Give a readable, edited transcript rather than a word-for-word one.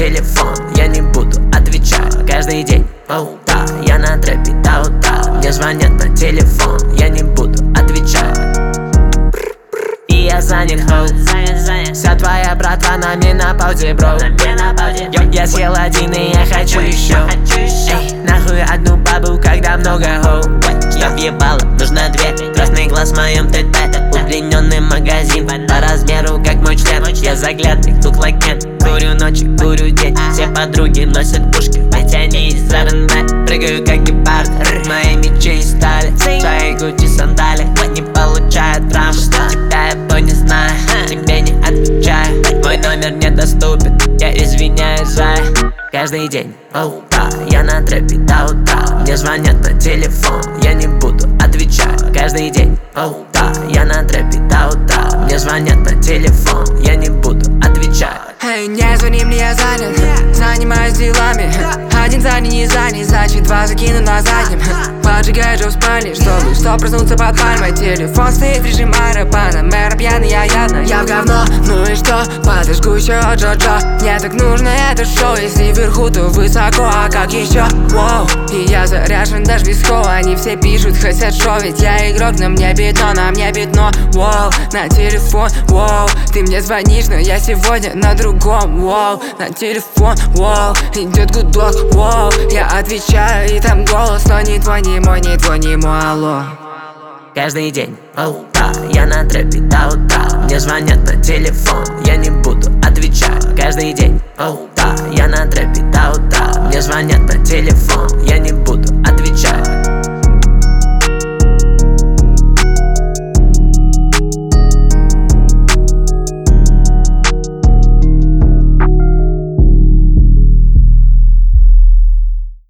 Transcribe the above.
телефон, я не буду отвечать каждый день. Оу, да, я на трэпе до утра. Мне звонят на телефон, я не буду отвечать. И я занят, хоу. Вся твоя братва на менопаузе, бро. Я съел один и я хочу еще. Эй, нахуй одну бабу, когда много хоу. Чтоб ебало, нужно две. Красный глаз в моем ТТ. Удлиненный магазин по размеру, как мой член. Я заглядный, look like Ken. Курю ночи, курю день. Все подруги носят пушки, ведь они из РНБ. Прыгаю как гепард, мои мечи из стали. Свои гучи сандали не получают травмы. Тебя я то не знаю, тебе не отвечаю. Мой номер недоступен, я извиняюсь за каждый день. Оу, да, я на трэпе до утра. Мне звонят на телефон, я не буду отвечать каждый день. Оу, да, я на трэпе до утра. Мне звонят на телефон, я не буду отвечать. Эй, не звони мне, я занят, занимаюсь делами. Один занят, не занят, значит два закину на заднем. Поджигаю же в спальне, чтобы проснуться под пальмой. Телефон стоит в режим аэропана, мэра пьяный, я явно. Я в говно, ну и что, подожгу еще Джо-Джо. Мне так нужно это шоу, если вверху, то высоко, а как еще? Воу, и я заряжен даже без хоу. Они все пишут, хотят шоу, ведь я игрок, на мне пятно, воу, на телефон, воу. Ты мне звонишь, но я сегодня на другом, воу, на телефон, воу. Идет гудок, воу, я отвечаю, и там голос, но не твой, не мой, алло. Каждый день, оу, да, я на трэпе до утра. Мне звонят на телефон, я не буду отвечать каждый день. Оу, да, я на трэпе до утра. Мне звонят на телефон, я не буду